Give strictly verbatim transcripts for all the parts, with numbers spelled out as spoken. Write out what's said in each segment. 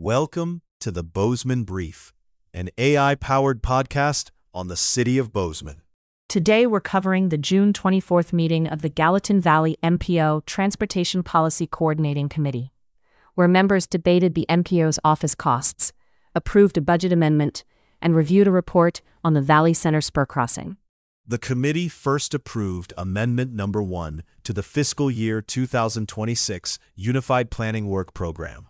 Welcome to the Bozeman Brief, an A I-powered podcast on the city of Bozeman. Today we're covering the June twenty-fourth meeting of the Gallatin Valley M P O Transportation Policy Coordinating Committee, where members debated the M P O's office costs, approved a budget amendment, and reviewed a report on the Valley Center spur crossing. The committee first approved Amendment Number one to the fiscal year two thousand twenty-six Unified Planning Work Program.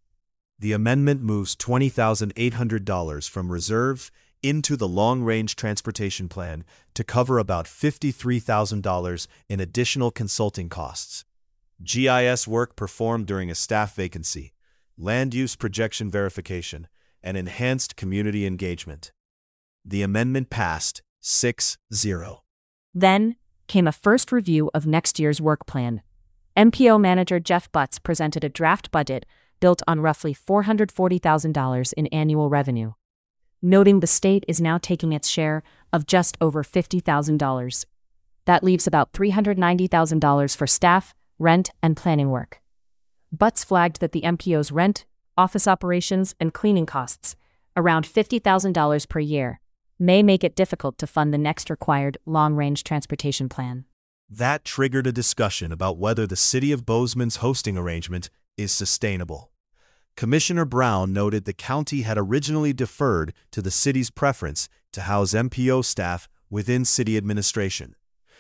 The amendment moves twenty thousand eight hundred dollars from reserve into the Long-Range Transportation Plan to cover about fifty-three thousand dollars in additional consulting costs, G I S work performed during a staff vacancy, land use projection verification, and enhanced community engagement. The amendment passed six zero. Then came a first review of next year's work plan. M P O Manager Jeff Butts presented a draft budget built on roughly four hundred forty thousand dollars in annual revenue, noting the state is now taking its share of just over fifty thousand dollars. That leaves about three hundred ninety thousand dollars for staff, rent, and planning work. Butts flagged that the M P O's rent, office operations, and cleaning costs, around fifty thousand dollars per year, may make it difficult to fund the next required long-range transportation plan. That triggered a discussion about whether the City of Bozeman's hosting arrangement is sustainable. Commissioner Brown noted the county had originally deferred to the city's preference to house M P O staff within city administration.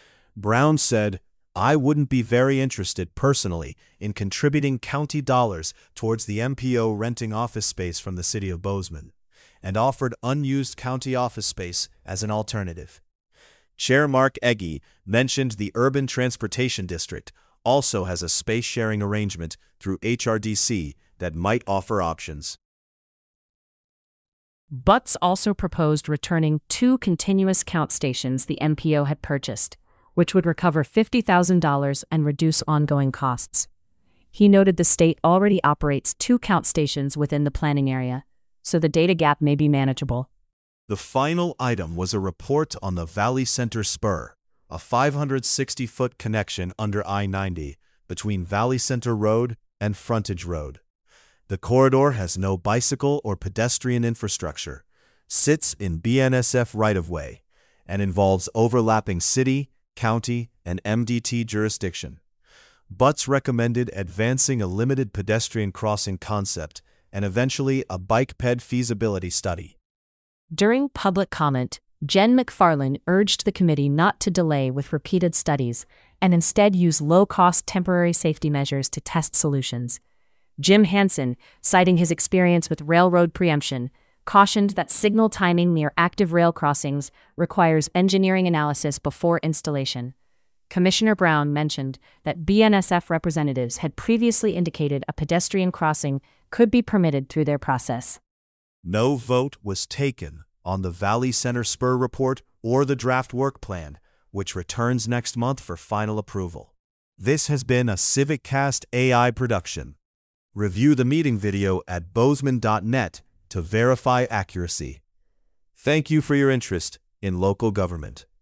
Brown said, "I wouldn't be very interested personally in contributing county dollars towards the M P O renting office space from the City of Bozeman," and offered unused county office space as an alternative. Chair Mark Egge mentioned the Urban Transportation District also has a space-sharing arrangement through H R D C that might offer options. Butts also proposed returning two continuous count stations the M P O had purchased, which would recover fifty thousand dollars and reduce ongoing costs. He noted the state already operates two count stations within the planning area, so the data gap may be manageable. The final item was a report on the Valley Center Spur, a five hundred sixty foot connection under I ninety between Valley Center Road and Frontage Road. The corridor has no bicycle or pedestrian infrastructure, sits in B N S F right-of-way, and involves overlapping city, county, and M D T jurisdiction. Butts recommended advancing a limited pedestrian crossing concept and eventually a bike-ped feasibility study. During public comment, Jen McFarland urged the committee not to delay with repeated studies and instead use low-cost temporary safety measures to test solutions. Jim Hansen, citing his experience with railroad preemption, cautioned that signal timing near active rail crossings requires engineering analysis before installation. Commissioner Brown mentioned that B N S F representatives had previously indicated a pedestrian crossing could be permitted through their process. No vote was taken on the Valley Center Spur report or the draft work plan, which returns next month for final approval. This has been a CivicCast A I production. Review the meeting video at bozeman dot net to verify accuracy. Thank you for your interest in local government.